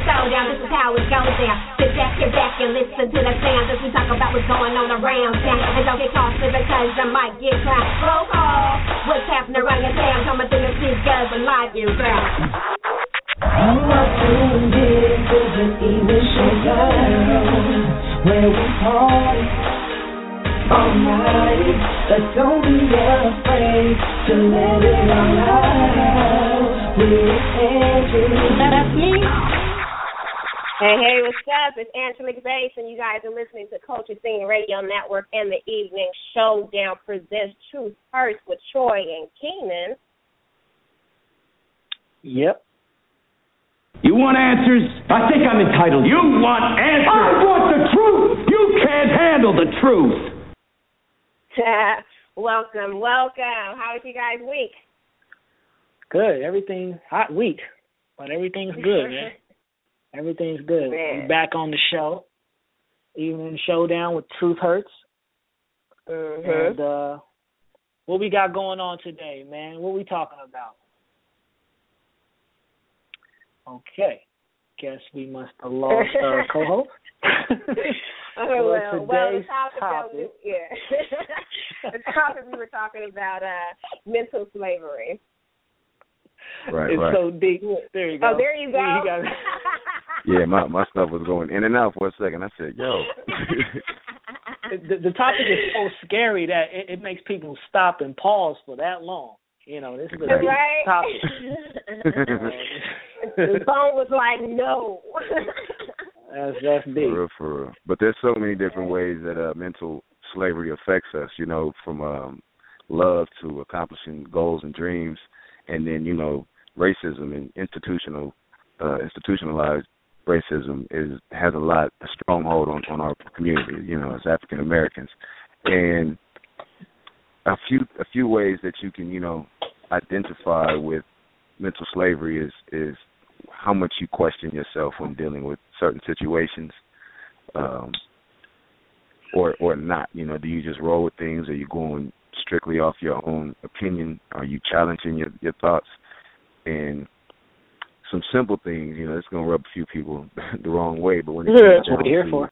showdown, this is how it goes down. Sit back and listen to the sound as we talk about what's going on around town. And don't get caught slipping cause I might get clowned. Roll call, what's happening around your town? Coming through the streets, guys, and live in sound. You are tuned in to the evening showdown, where we party all night, but don't be afraid to let it all out. With Angelique. That's me. Hey, what's up? It's Angelique Bass, and you guys are listening to Culture Scene Radio Network and the Evening Showdown presents Truth Hurts with Troy and Keenan. Yep. You want answers? I think I'm entitled. You want answers? I want the truth. You can't handle the truth. Welcome. How was you guys' week? Good. Everything hot week, but everything's good, man. Everything's good. We're back on the show. Evening Showdown with Truth Hurts. Mm-hmm. And what we got going on today, man? What we talking about? Okay. Guess we must have lost our co-host. The topic the topic we were talking about mental slavery. Right, it's right. so deep. There you go. Oh, there you go. Yeah, my stuff was going in and out for a second. I said, yo. the topic is so scary that it makes people stop and pause for that long. You know, this is a deep topic. The phone was like, no. That's deep. For real. But there's so many different ways that mental slavery affects us, you know, from love to accomplishing goals and dreams. And then, you know, racism and institutionalized racism has a stronghold on our community, you know, as African Americans. And a few ways that you can, you know, identify with mental slavery is how much you question yourself when dealing with certain situations, or not. You know, do you just roll with things? Are you going strictly off your own opinion? Are you challenging your thoughts? And some simple things, you know, it's going to rub a few people the wrong way, but when it comes down what we're here for.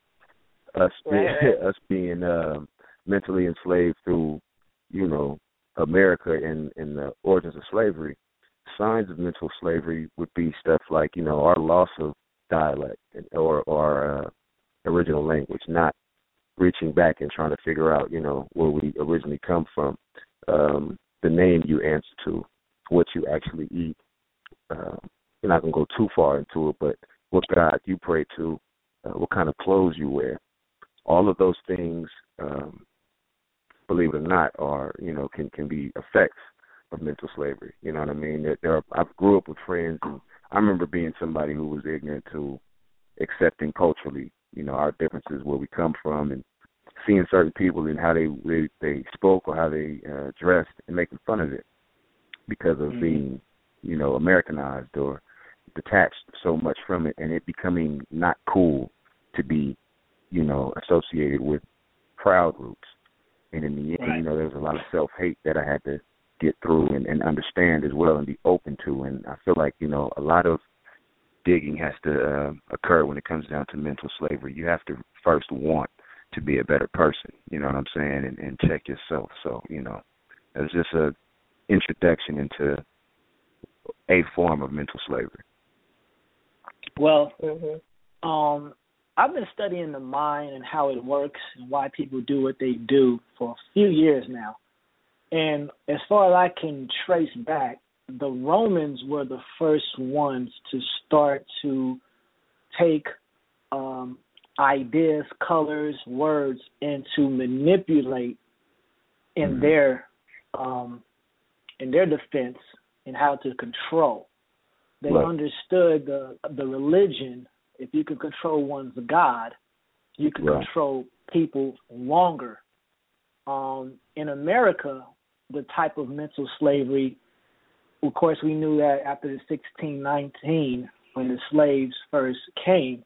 Us being mentally enslaved through, you know, America and the origins of slavery, signs of mental slavery would be stuff like, you know, our loss of dialect or original language, not reaching back and trying to figure out, you know, where we originally come from, the name you answer to, what you actually eat. You're not going to go too far into it, but what God you pray to, what kind of clothes you wear. All of those things, believe it or not, are, you know, can be effects of mental slavery. You know what I mean? I grew up with friends, and I remember being somebody who was ignorant to accepting culturally, you know, our differences, where we come from, and seeing certain people and how they spoke or how they dressed and making fun of it because of being, you know, Americanized or detached so much from it, and it becoming not cool to be, you know, associated with proud groups. And in the end, you know, there was a lot of self-hate that I had to get through and understand as well and be open to. And I feel like, you know, a lot of digging has to occur when it comes down to mental slavery. You have to first want to be a better person, you know what I'm saying, and check yourself. So, you know, it's just a introduction into a form of mental slavery. Well, I've been studying the mind and how it works and why people do what they do for a few years now. And as far as I can trace back, the Romans were the first ones to start to take ideas, colors, words, and to manipulate in their defense and how to control. They understood the religion. If you can control one's God, you can control people longer. In America, the type of mental slavery, of course, we knew that after the 1619, when the slaves first came,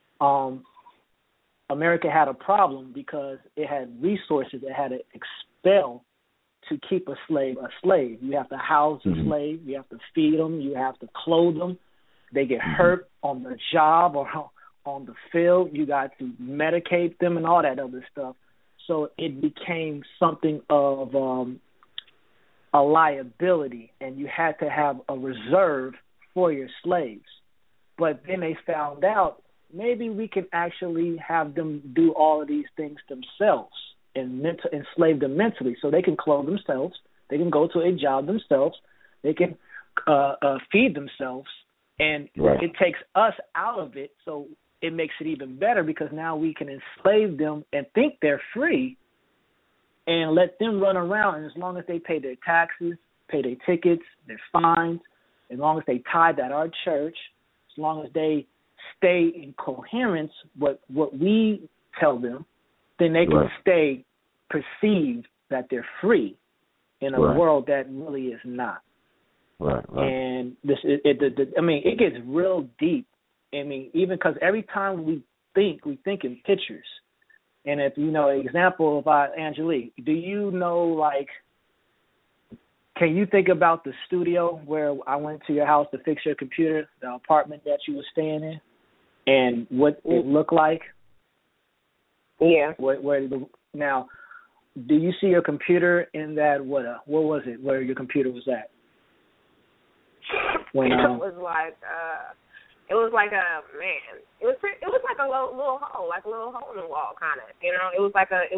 America had a problem because it had resources it had to expel to keep a slave a slave. You have to house a slave. You have to feed them. You have to clothe them. they get hurt on the job or on the field. You got to medicate them and all that other stuff. So it became something of a liability, and you had to have a reserve for your slaves. But then they found out maybe we can actually have them do all of these things themselves and enslave them mentally, so they can clothe themselves, they can go to a job themselves, they can feed themselves, and it takes us out of it, so it makes it even better because now we can enslave them and think they're free and let them run around, and as long as they pay their taxes, pay their tickets, their fines, as long as they tithe at our church, as long as they stay in coherence with what we tell them, then they can stay perceived that they're free in a world that really is not. And it gets real deep. I mean, even because every time we think in pictures. And if you know, example of Angelique, do you know, like, can you think about the studio where I went to your house to fix your computer, the apartment that you were staying in, and what it looked like? Yeah. Now, do you see your computer in that, what was it, where your computer was at? It was like it was like a little hole in the wall, kind of. You know, it was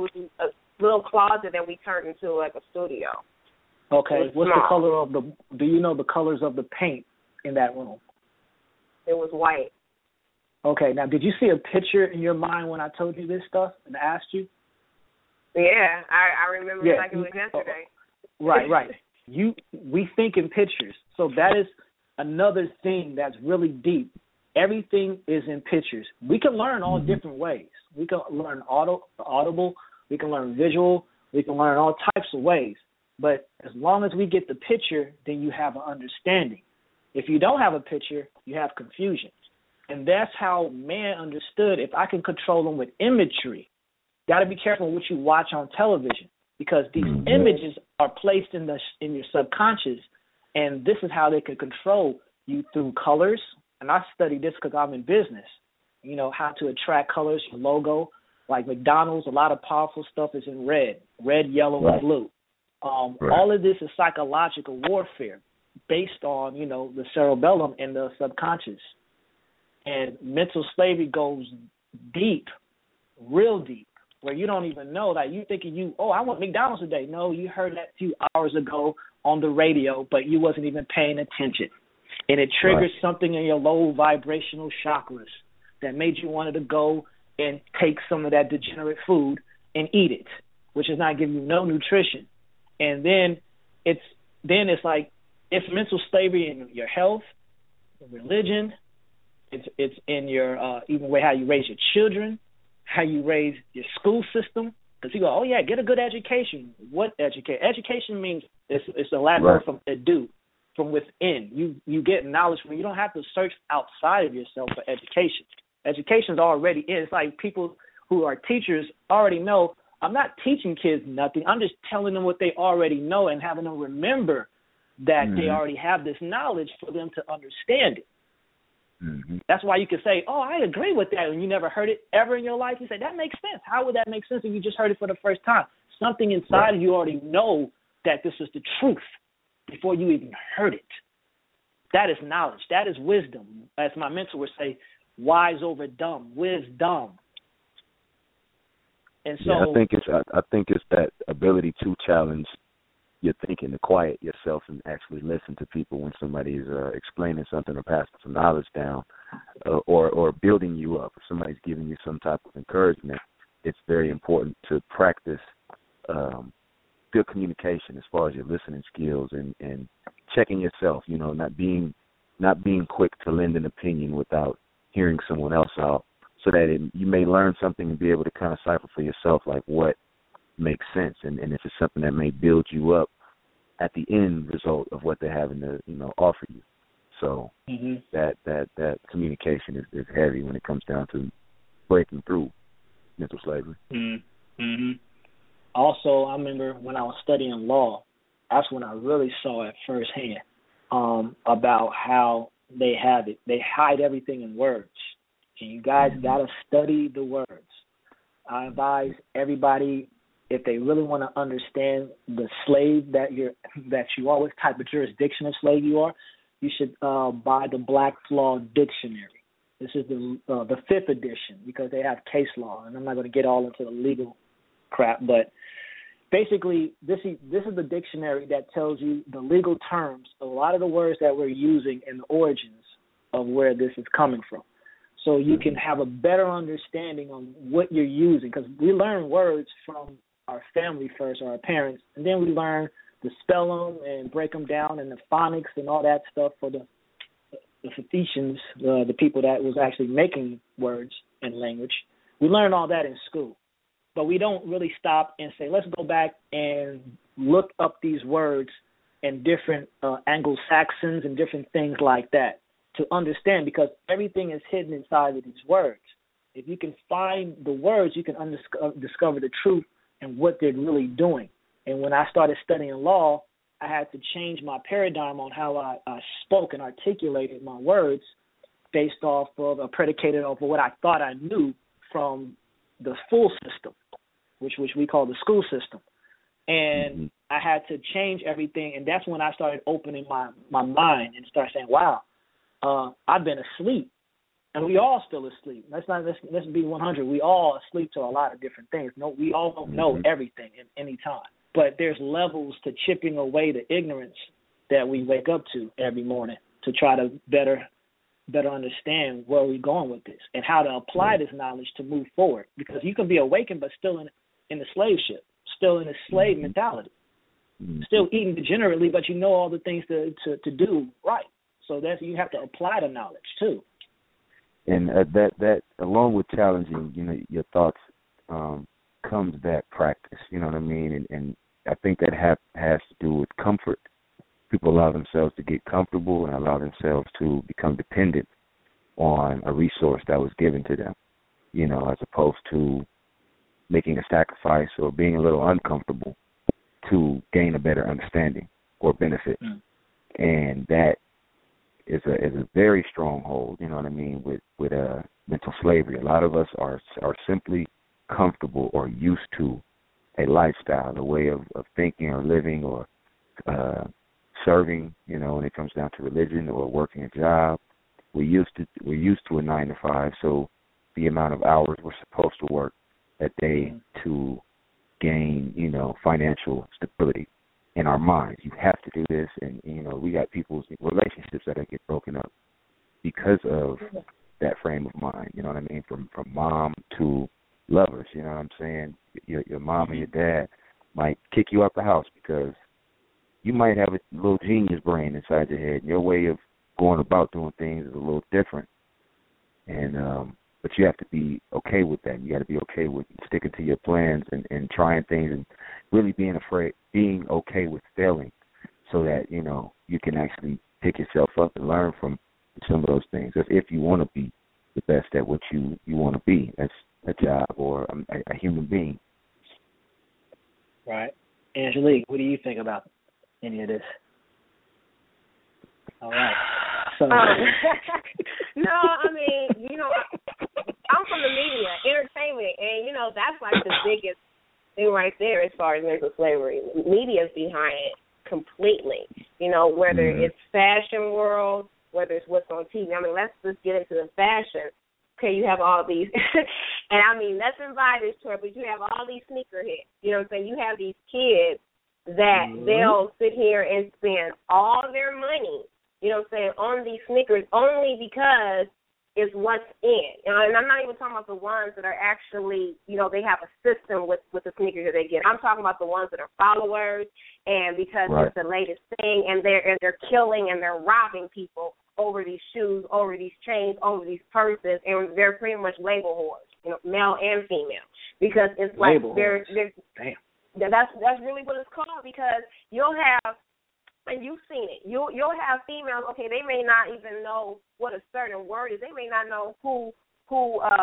a little closet that we turned into like a studio. Okay, what's the color of do you know the colors of the paint in that room? It was white. Okay, now did you see a picture in your mind when I told you this stuff and asked you? Yeah, I remember it like it was yesterday. Right. We think in pictures, so that is another thing that's really deep. Everything is in pictures. We can learn all different ways. We can learn audible, we can learn visual, we can learn all types of ways. But as long as we get the picture, then you have an understanding. If you don't have a picture, you have confusion. And that's how man understood, if I can control them with imagery, got to be careful what you watch on television, because these images are placed in your subconscious, and this is how they can control you through colors. And I study this because I'm in business. You know, how to attract colors, your logo. Like McDonald's, a lot of powerful stuff is in red, yellow, and blue. All of this is psychological warfare based on, you know, the cerebellum and the subconscious. And mental slavery goes deep, real deep, where you don't even know that you thinking I want McDonald's today. No, you heard that a few hours ago on the radio, but you wasn't even paying attention. And it triggered something in your low vibrational chakras that made you want to go and take some of that degenerate food and eat it, which is not giving you no nutrition. And then it's like it's mental slavery in your health, religion. It's in your even way how you raise your children, how you raise your school system. Because you go, get a good education. What education? Education means it's a Latin word from edu, from within. You get knowledge from. You don't have to search outside of yourself for education. Education's already in. It's like people who are teachers already know. I'm not teaching kids nothing. I'm just telling them what they already know and having them remember that they already have this knowledge for them to understand it. That's why you can say, I agree with that, and you never heard it ever in your life. You say, that makes sense. How would that make sense if you just heard it for the first time? Something inside of you already know that this is the truth before you even heard it. That is knowledge. That is wisdom. As my mentor would say, wise over dumb, wisdom. And so I think it's that ability to challenge your thinking, to quiet yourself and actually listen to people when somebody's explaining something or passing some knowledge down, or building you up. If somebody's giving you some type of encouragement, it's very important to practice good communication as far as your listening skills and checking yourself. You know, not being quick to lend an opinion without hearing someone else out, so that you may learn something and be able to kind of cipher for yourself like what makes sense, and if it's something that may build you up at the end result of what they're having to, you know, offer you. So that communication is heavy when it comes down to breaking through mental slavery. Also, I remember when I was studying law, that's when I really saw it firsthand about how they have it. They hide everything in words. And you guys got to study the words. I advise everybody, if they really want to understand the slave that you are, what type of jurisdiction of slave you are, you should buy the Black's Law Dictionary. This is the 5th edition because they have case law, and I'm not going to get all into the legal crap, but basically this is the dictionary that tells you the legal terms, a lot of the words that we're using and the origins of where this is coming from. So you can have a better understanding on what you're using, because we learn words from our family first, or our parents, and then we learn to spell them and break them down and the phonics and all that stuff for the Phoenicians, the people that was actually making words and language. We learn all that in school, but we don't really stop and say, let's go back and look up these words and different Anglo-Saxons and different things like that to understand, because everything is hidden inside of these words. If you can find the words, you can discover the truth and what they're really doing. And when I started studying law, I had to change my paradigm on how I spoke and articulated my words based off of, predicated off of what I thought I knew from the full system, which we call the school system. And I had to change everything, and that's when I started opening my mind and started saying, wow, I've been asleep. And we all still asleep. Let's be 100. We all asleep to a lot of different things. No, we all don't know everything at any time. But there's levels to chipping away the ignorance that we wake up to every morning to try to better understand where we're going with this and how to apply this knowledge to move forward. Because you can be awakened but still in the slave ship, still in the slave mentality, still eating degenerately, but you know all the things to do right. So you have to apply the knowledge too. And that along with challenging, your thoughts, comes that practice. You know what I mean? And I think that has to do with comfort. People allow themselves to get comfortable and allow themselves to become dependent on a resource that was given to them, as opposed to making a sacrifice or being a little uncomfortable to gain a better understanding or benefit. And that is a very strong hold, you know what I mean, with mental slavery. A lot of us are simply comfortable or used to a lifestyle, a way of thinking or living or serving, when it comes down to religion or working a job. We're used to a 9 to 5, so the amount of hours we're supposed to work a day to gain, financial stability in our minds. You have to do this, and we got people's relationships that get broken up because of that frame of mind. You know what I mean? From mom to lovers. You know what I'm saying? Your mom and your dad might kick you out the house because you might have a little genius brain inside your head. Your way of going about doing things is a little different, and but you have to be okay with that. You got to be okay with sticking to your plans and trying things and really being okay with failing, so that you can actually pick yourself up and learn from some of those things. If you want to be the best at what you want to be as a job or a human being. Right. Angelique, what do you think about any of this? All right. So. No, I mean, I'm from the media, entertainment, and, that's like the biggest thing right there as far as mental slavery. Media's behind it completely, whether it's fashion world, whether it's what's on TV. I mean, let's just get into the fashion. Okay, you have all these, and I mean, nothing by this tour, but you have all these sneakerheads. You know what I'm saying? You have these kids that they'll sit here and spend all their money, on these sneakers only because it's what's in. And I'm not even talking about the ones that are actually, they have a system with the sneakers that they get. I'm talking about the ones that are followers, and because it's the latest thing, and they're killing and they're robbing people over these shoes, over these chains, over these purses, and they're pretty much label whores, male and female, because it's like that's really what it's called, because you'll have, and you've seen it, you'll have females, okay, they may not even know what a certain word is, they may not know who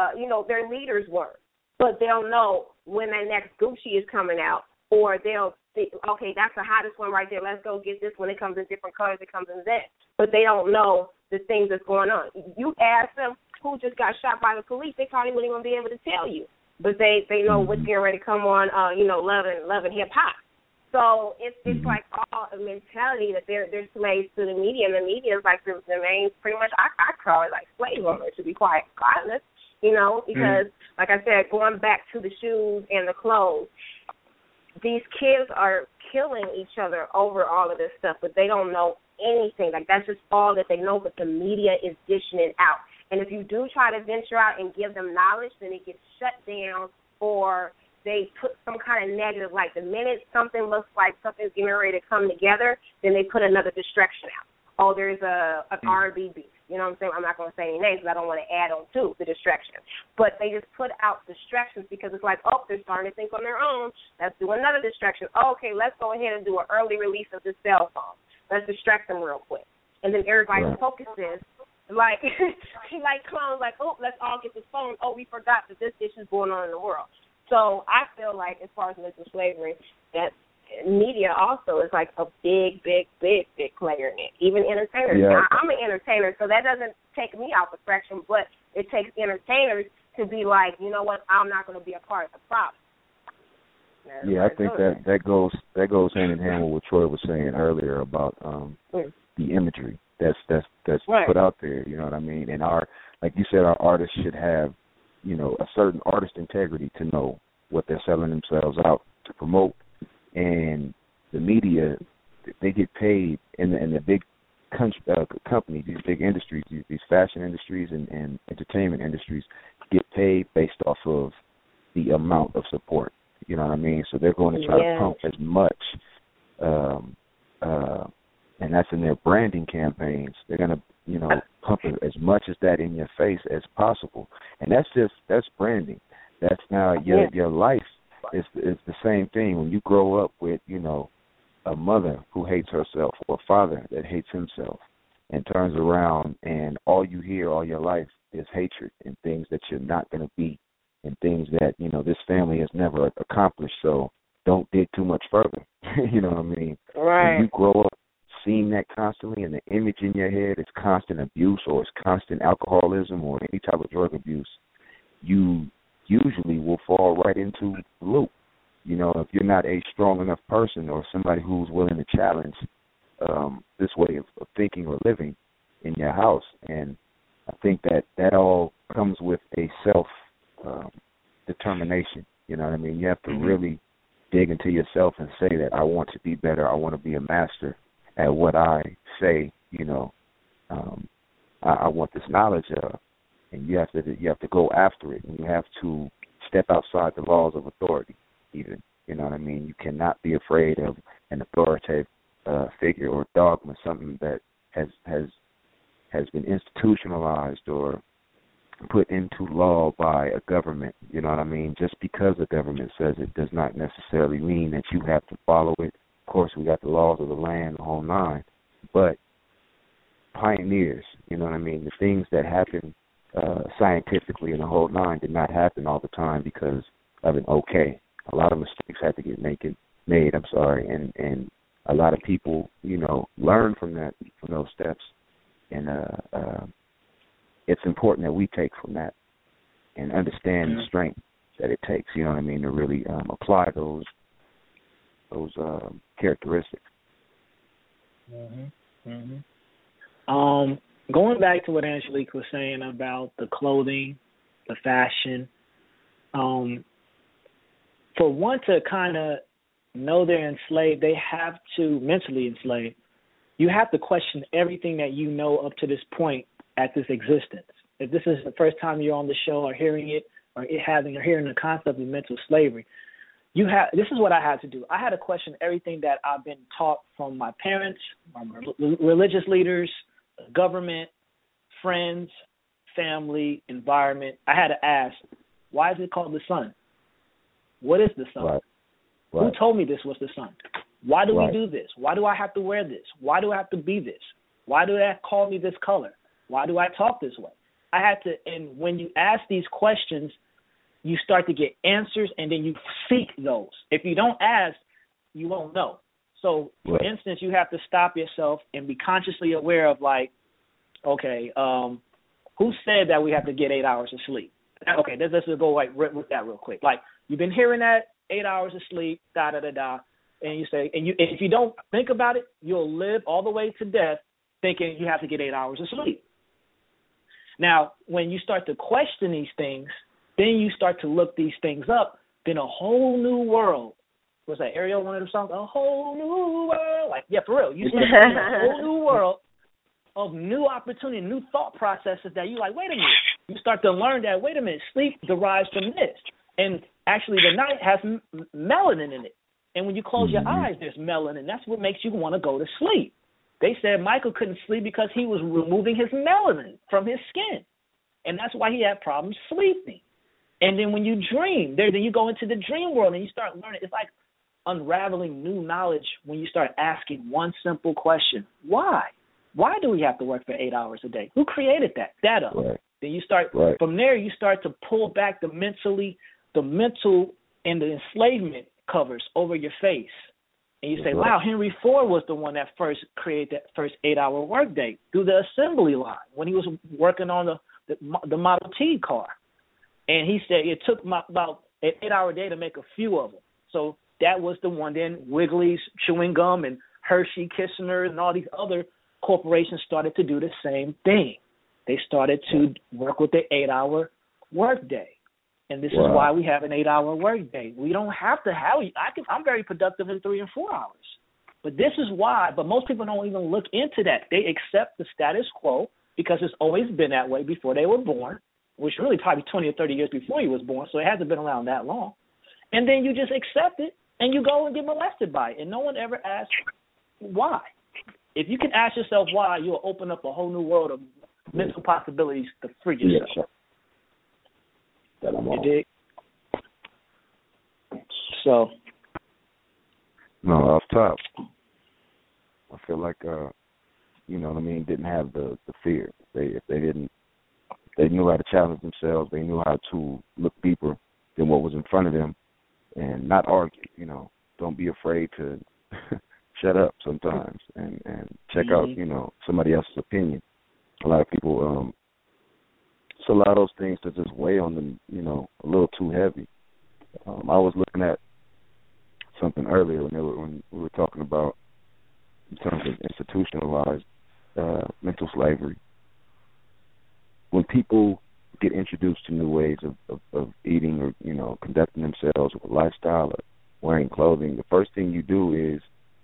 their leaders were, but they'll know when that next Gucci is coming out, or they'll okay, that's the hottest one right there. Let's go get this one. It comes in different colors. It comes in that. But they don't know the things that's going on. You ask them who just got shot by the police, they probably wouldn't even be able to tell you. But they know what's getting ready to come on, Love and Hip Hop. So it's like all a mentality that they're slaves to the media, and the media is like the main, pretty much, I call it like slave owners, to be quite honest, because, like I said, going back to the shoes and the clothes, these kids are killing each other over all of this stuff, but they don't know anything. Like, that's just all that they know, but the media is dishing it out. And if you do try to venture out and give them knowledge, then it gets shut down, or they put some kind of negative, like the minute something looks like something's getting ready to come together, then they put another distraction out. Oh, there's an R&B beat. You know what I'm saying? I'm not going to say any names because I don't want to add on to the distraction. But they just put out distractions because it's like, oh, they're starting to think on their own. Let's do another distraction. Oh, okay, let's go ahead and do an early release of this cell phone. Let's distract them real quick. And then everybody focuses, like clones, like, oh, let's all get this phone. Oh, we forgot that this issue is going on in the world. So I feel like as far as mental slavery, that media also is like a big player in it. Even entertainers. Yeah. I'm an entertainer, so that doesn't take me out the fraction, but it takes entertainers to be like, you know what, I'm not going to be a part of the problem. I think that goes hand in hand with what Troy was saying earlier about the imagery that's put out there. You know what I mean? And like you said, our artists should have, a certain artist integrity to know what they're selling themselves out to promote. And the media, they get paid in the big companies, these big industries, these fashion industries and entertainment industries get paid based off of the amount of support. You know what I mean? So they're going to try to pump as much, and that's in their branding campaigns. They're going to, pump as much as that in your face as possible. And that's branding. That's now your life is the same thing. When you grow up with, a mother who hates herself or a father that hates himself and turns around and all you hear all your life is hatred and things that you're not going to be and things that, this family has never accomplished, so don't dig too much further. You know what I mean? Right. When you grow up seeing that constantly and the image in your head is constant abuse or it's constant alcoholism or any type of drug abuse, you usually will fall right into the loop. If you're not a strong enough person or somebody who's willing to challenge this way of thinking or living in your house. And I think that all comes with a self-determination. You know what I mean? You have to really dig into yourself and say that I want to be better. I want to be a master at what I say, I want this knowledge of. And you have to go after it. And you have to step outside the laws of authority even. You know what I mean? You cannot be afraid of an authoritative figure or dogma, something that has been institutionalized or put into law by a government. You know what I mean? Just because the government says it does not necessarily mean that you have to follow it. Of course, we got the laws of the land, the whole nine. But pioneers, you know what I mean? The things that happen scientifically in the whole nine did not happen all the time because of an okay. A lot of mistakes had to get made, and a lot of people, learn from those steps, and it's important that we take from that and understand the strength that it takes, you know what I mean, to really apply those characteristics. Going back to what Angelique was saying about the clothing, the fashion, for one to kind of know they're enslaved, they have to mentally enslave. You have to question everything that you know up to this point at this existence. If this is the first time you're on the show or hearing it or hearing the concept of mental slavery, this is what I had to do. I had to question everything that I've been taught from my parents, my religious leaders, government, friends, family, environment. I had to ask, why is it called the sun? What is the sun? Right. Who told me this was the sun? Why do we do this? Why do I have to wear this? Why do I have to be this? Why do they call me this color? Why do I talk this way? I had to, and when you ask these questions, you start to get answers, and then you seek those. If you don't ask, you won't know. So, for instance, you have to stop yourself and be consciously aware of, like, okay, who said that we have to get 8 hours of sleep? Okay, let's just go with that real quick. Like, you've been hearing that 8 hours of sleep, da-da-da-da, and you say, and if you don't think about it, you'll live all the way to death thinking you have to get 8 hours of sleep. Now, when you start to question these things, then you start to look these things up, then a whole new world. What's that, Ariel, one of them songs? A whole new world. Like, yeah, for real. You start seeing a whole new world of new opportunity, new thought processes that you like, wait a minute. You start to learn that, wait a minute, sleep derives from this. And actually the night has melanin in it. And when you close your eyes, there's melanin. That's what makes you want to go to sleep. They said Michael couldn't sleep because he was removing his melanin from his skin. And that's why he had problems sleeping. And then when you dream, then you go into the dream world and you start learning. It's like unraveling new knowledge when you start asking one simple question. Why? Why do we have to work for 8 hours a day? Who created that? Data. Right. Then you start, from there you start to pull back the mental and the enslavement covers over your face. And you say, wow, Henry Ford was the one that first created that first 8-hour workday through the assembly line when he was working on the Model T car. And he said it took about an 8-hour day to make a few of them. So that was the one. Then Wrigley's Chewing Gum and Hershey Kissinger and all these other corporations started to do the same thing. They started to work with the 8-hour workday. And this is why we have an 8-hour workday. We don't have to have I'm very productive in 3 and 4 hours. But this is why. But most people don't even look into that. They accept the status quo because it's always been that way before they were born, which really probably 20 or 30 years before he was born, so it hasn't been around that long. And then you just accept it, and you go and get molested by it, and no one ever asks why. If you can ask yourself why, you'll open up a whole new world of mental possibilities to free yourself. Yes, you dig? So. No, off top. I feel like, you know what I mean, didn't have the fear. If they knew how to challenge themselves, they knew how to look deeper than what was in front of them and not argue, you know. Don't be afraid to shut up sometimes and check out, you know, somebody else's opinion. A lot of people, it's a lot of those things that just weigh on them, you know, a little too heavy. I was looking at something earlier when we were talking about in terms of institutionalized mental slavery. When people get introduced to new ways of eating or, you know, conducting themselves with a lifestyle or wearing clothing, the first thing you do is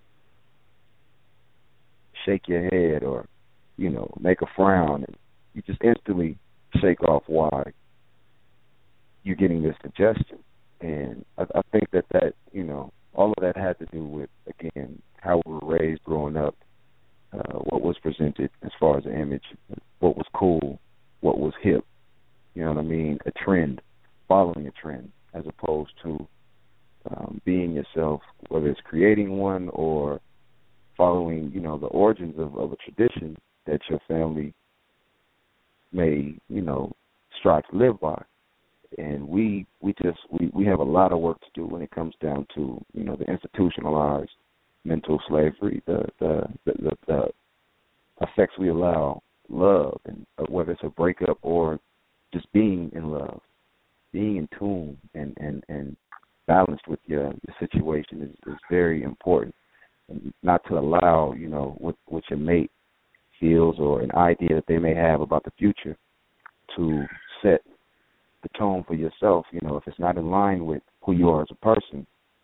shake your head or, you know, make a frown, and you just instantly shake off why you're getting this suggestion. And I think that, you know, all of that had to do with, again, how we were raised growing up, what was presented as far as the image, what was cool, what was hip, you know what I mean, a trend, following a trend, as opposed to being yourself, whether it's creating one or following, you know, the origins of a tradition that your family may, you know, strive to live by. And we have a lot of work to do when it comes down to, you know, the institutionalized mental slavery, the effects we allow love, and whether it's a breakup or just being in love, being in tune and balanced with your situation is very important. And not to allow, you know, what your mate feels or an idea that they may have about the future to set the tone for yourself. You know, if it's not in line with who you are as a person,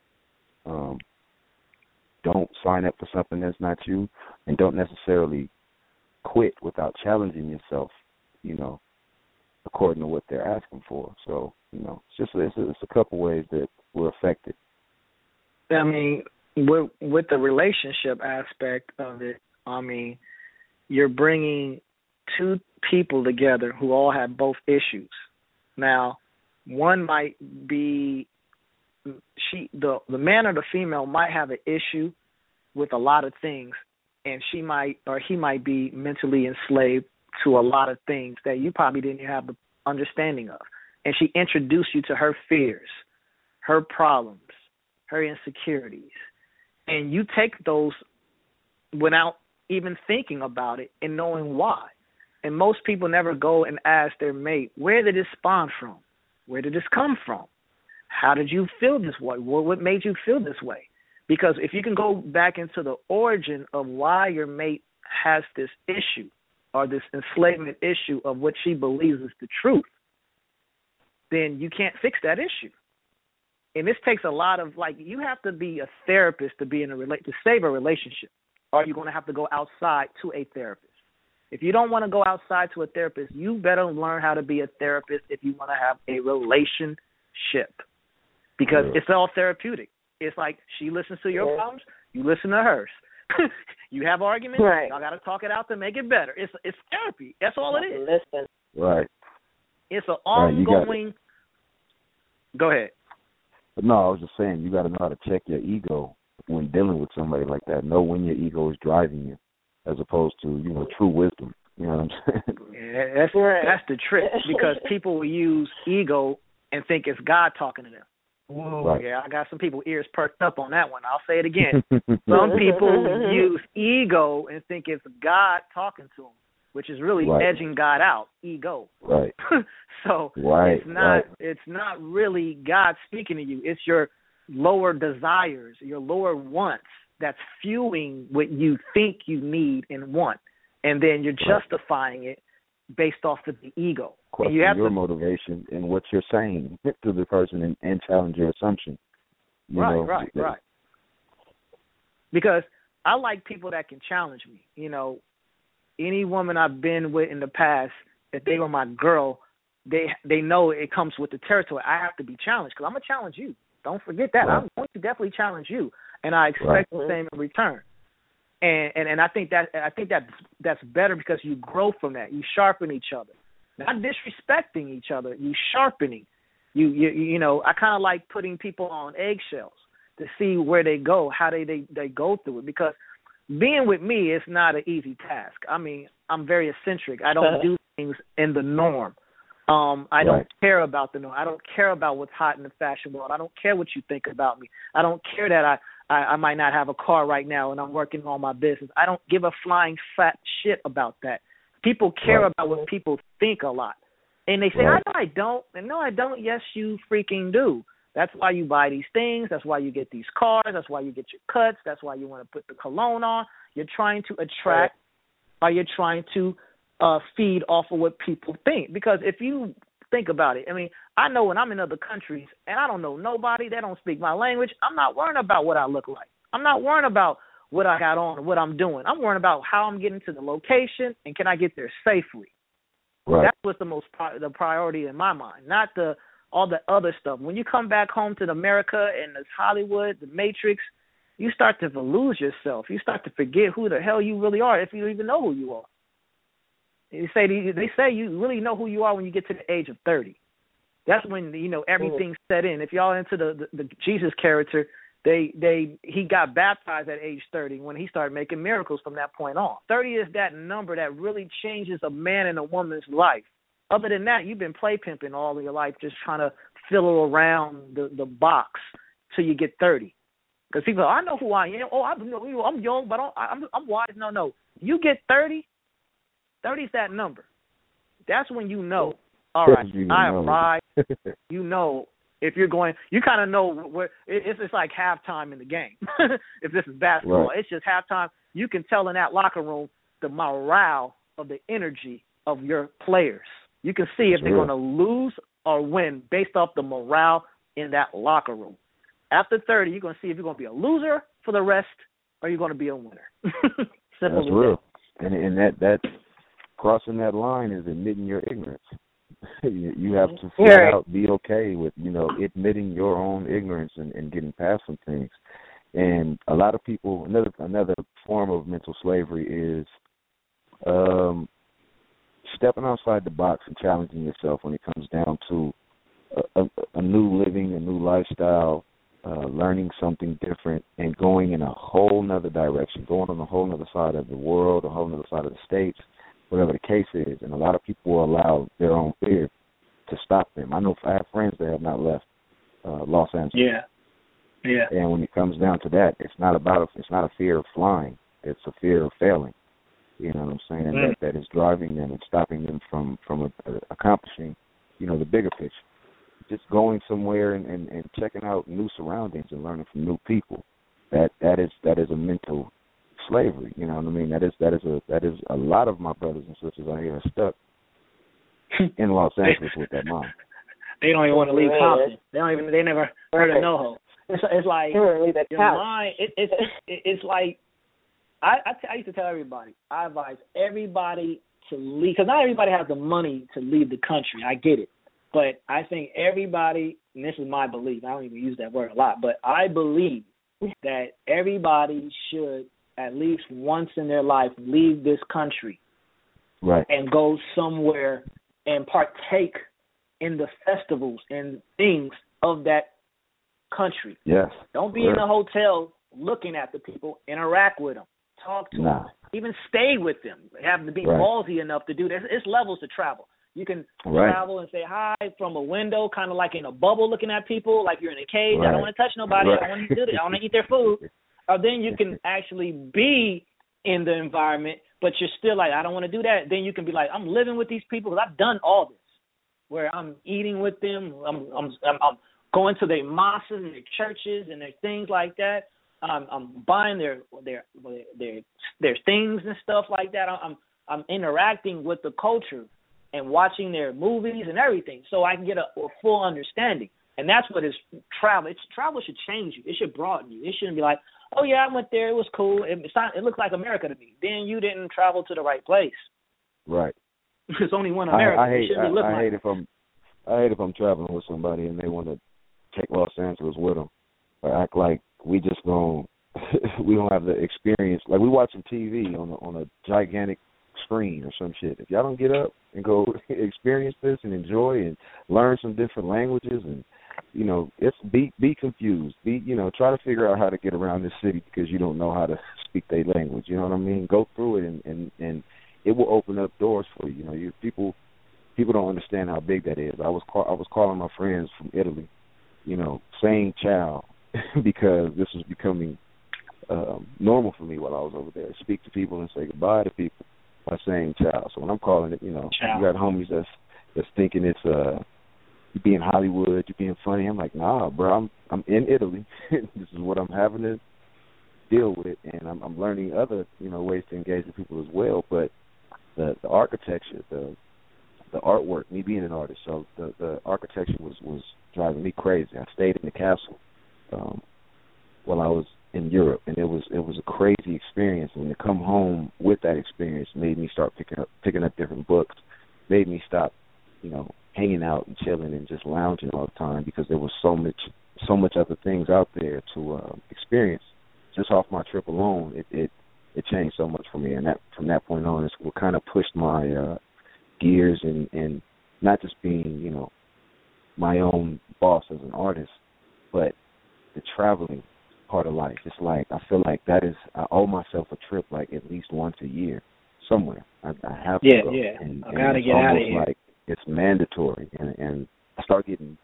don't sign up for something that's not you, and don't necessarily quit without challenging yourself, you know, according to what they're asking for. So, you know, it's a couple ways that we're affected. I mean, with the relationship aspect of it, I mean, you're bringing two people together who all have both issues. Now, one might be the man or the female might have an issue with a lot of things, and he might be mentally enslaved to a lot of things that you probably didn't have the understanding of. And she introduced you to her fears, her problems, her insecurities. And you take those without even thinking about it and knowing why. And most people never go and ask their mate, where did this spawn from? Where did this come from? How did you feel this way? What made you feel this way? Because if you can go back into the origin of why your mate has this issue or this enslavement issue of what she believes is the truth, then you can't fix that issue. And this takes a lot of, you have to be a therapist to be to save a relationship, or you're going to have to go outside to a therapist. If you don't want to go outside to a therapist, you better learn how to be a therapist if you want to have a relationship, because it's all therapeutic. It's like she listens to your problems, you listen to hers. You have arguments, y'all got to talk it out to make it better. It's therapy. That's all it is. Listen. Right. It's an ongoing. Go ahead. No, I was just saying, you got to know how to check your ego when dealing with somebody like that. Know when your ego is driving you, as opposed to, true wisdom. You know what I'm saying? Yeah, that's the trick, because people will use ego and think it's God talking to them. Ooh, right. Yeah, I got some people ears perked up on that one. I'll say it again. Some people use ego and think it's God talking to them, which is really edging God out, ego. Right. So it's not really God speaking to you. It's your lower desires, your lower wants that's fueling what you think you need and want. And then you're justifying it based off of the ego. Question and you have your motivation and what you're saying to the person and challenge your assumption. Right. Because I like people that can challenge me. Any woman I've been with in the past, if they were my girl, they know it comes with the territory. I have to be challenged, because I'm going to challenge you. Don't forget that. Right. I'm going to definitely challenge you, and I expect the same in return. And I think that's better, because you grow from that. You sharpen each other, not disrespecting each other. You sharpening. You I kind of like putting people on eggshells to see where they go, how they go through it, because being with me is not an easy task. I mean, I'm very eccentric. I don't do things in the norm. I don't care about the norm. I don't care about what's hot in the fashion world. I don't care what you think about me. I don't care that I might not have a car right now and I'm working on my business. I don't give a flying fat shit about that. People care about what people think a lot. And they say, I know I don't. And no, I don't. Yes, you freaking do. That's why you buy these things. That's why you get these cars. That's why you get your cuts. That's why you want to put the cologne on. You're trying to attract, or you're trying to feed off of what people think. Because if you think about it, I mean, I know when I'm in other countries and I don't know nobody, they don't speak my language, I'm not worrying about what I look like. I'm not worrying about what I got on or what I'm doing. I'm worrying about how I'm getting to the location and can I get there safely. Right. That's what's the priority in my mind, not all the other stuff. When you come back home to America and this Hollywood, the Matrix, you start to lose yourself. You start to forget who the hell you really are, if you even know who you are. They say you really know who you are when you get to the age of 30. That's when everything's set in. If y'all into the Jesus character, he got baptized at age 30 when he started making miracles from that point on. 30 is that number that really changes a man and a woman's life. Other than that, you've been play pimping all of your life, just trying to fiddle around the box till you get 30. Because people, I know who I am. Oh, I'm young, but I'm wise. No. You get 30. 30 is that number. That's when you know. All right, I arrived. If you're going, you kind of know where it's like halftime in the game. If this is basketball, It's just halftime. You can tell in that locker room the morale of the energy of your players. You can see if they're going to lose or win based off the morale in that locker room. After 30, you're going to see if you're going to be a loser for the rest or you're going to be a winner. Simple. That's real. And that crossing that line is admitting your ignorance. You have to flat out be okay with, admitting your own ignorance and getting past some things. And a lot of people, another form of mental slavery is stepping outside the box and challenging yourself when it comes down to a new living, a new lifestyle, learning something different, and going in a whole nother direction, going on a whole nother side of the world, a whole nother side of the states, whatever the case is. And a lot of people will allow their own fear to stop them. I have friends that have not left Los Angeles. Yeah. And when it comes down to that, it's not a fear of flying. It's a fear of failing. You know what I'm saying? And that is driving them and stopping them from accomplishing, the bigger picture. Just going somewhere and checking out new surroundings and learning from new people. That is a mental slavery. You know what I mean? That is a lot of my brothers and sisters out here are stuck in Los Angeles with that mind. They don't even want to leave Compton. They never heard of NoHo. It's like your mind. It's like I used to tell everybody. I advise everybody to leave, because not everybody has the money to leave the country. I get it, but I think everybody, and this is my belief. I don't even use that word a lot, but I believe that everybody should at least once in their life leave this country, right, and go somewhere and partake in the festivals and things of that country. Yes. Don't be in a hotel looking at the people. Interact with them. Talk to them. Even stay with them. Have to be ballsy enough to do this. It's levels to travel. You can travel and say hi from a window, kind of like in a bubble looking at people, like you're in a cage. I don't want to touch nobody. I don't want to do this. I want to eat their food. Or then you can actually be in the environment, but you're still like, I don't want to do that. Then you can be like, I'm living with these people because I've done all this, where I'm eating with them. I'm going to their mosques and their churches and their things like that. I'm buying their things and stuff like that. I'm interacting with the culture and watching their movies and everything, so I can get a full understanding. And that's what is travel. Travel should change you. It should broaden you. It shouldn't be like, oh yeah, I went there. It was cool. It looks like America to me. Then you didn't travel to the right place. Right. There's only one America. I hate if I'm traveling with somebody and they want to take Los Angeles with them, or act like we just don't have the experience. Like we watching TV on a gigantic screen or some shit. If y'all don't get up and go experience this and enjoy and learn some different languages and it's be confused. Try to figure out how to get around this city because you don't know how to speak their language. You know what I mean? Go through it and it will open up doors for you. People don't understand how big that is. I was calling my friends from Italy, saying ciao because this was becoming normal for me while I was over there. Speak to people and say goodbye to people by saying ciao. So when I'm calling it, ciao. You got homies that's thinking it's you being Hollywood, you being funny. I'm like, nah, bro, I'm in Italy. This is what I'm having to deal with, and I'm learning other ways to engage with people as well. But the architecture, the artwork, me being an artist, so the architecture was driving me crazy. I stayed in the castle while I was in Europe, and it was a crazy experience. And to come home with that experience made me start picking up different books, made me stop, hanging out and chilling and just lounging all the time because there was so much other things out there to experience. Just off my trip alone, it changed so much for me, and that from that point on, it's what kind of pushed my gears and not just being, my own boss as an artist, but the traveling part of life. It's like I feel like I owe myself a trip like at least once a year somewhere. I have to go. Yeah. And I gotta it's get out of almost here. like it's mandatory, and I start getting